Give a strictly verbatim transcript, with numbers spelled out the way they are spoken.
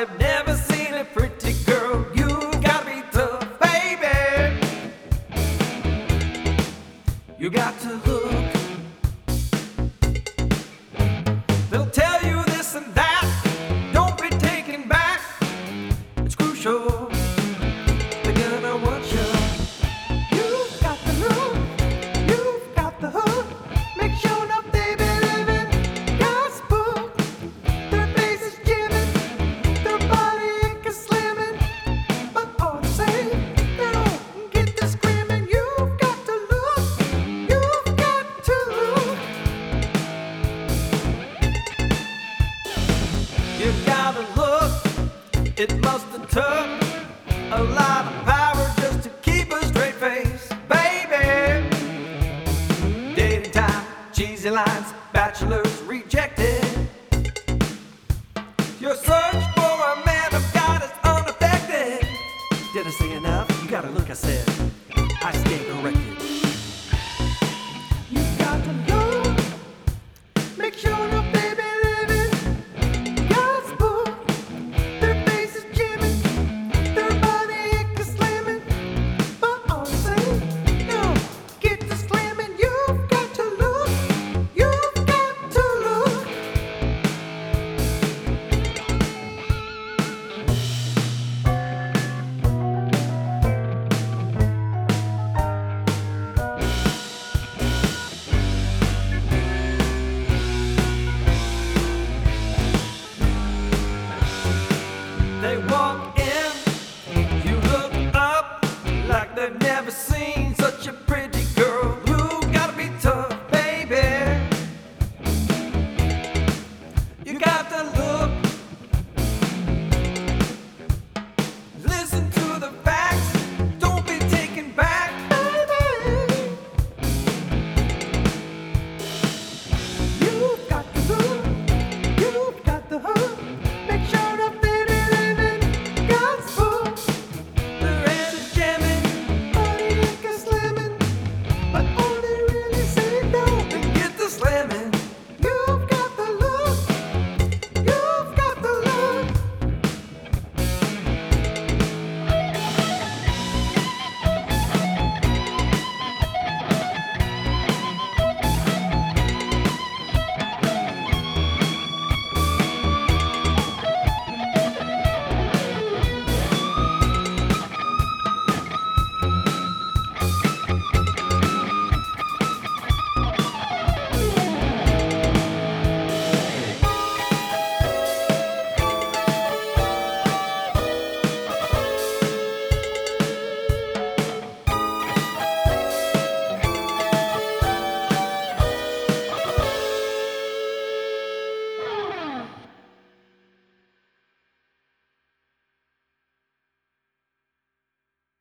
they've never seen a pretty girl. You gotta be tough, baby. You got to look. They'll tell you this and that. Don't be taken back. It's crucial. They're gonna want you. You've got the look. You've got the hook. Make sure enough they believe it. God's book. Their faces jimming. Their body ache is slamming. But all the same, they don't get to screaming. You've got to look. You've got to look. You gotta look. It must have took a lot of power just to keep a straight face, baby. Dating time, cheesy lines, bachelors rejected. Your search for a man of God is unaffected. Did I say enough? You gotta look, I said. I stand corrected.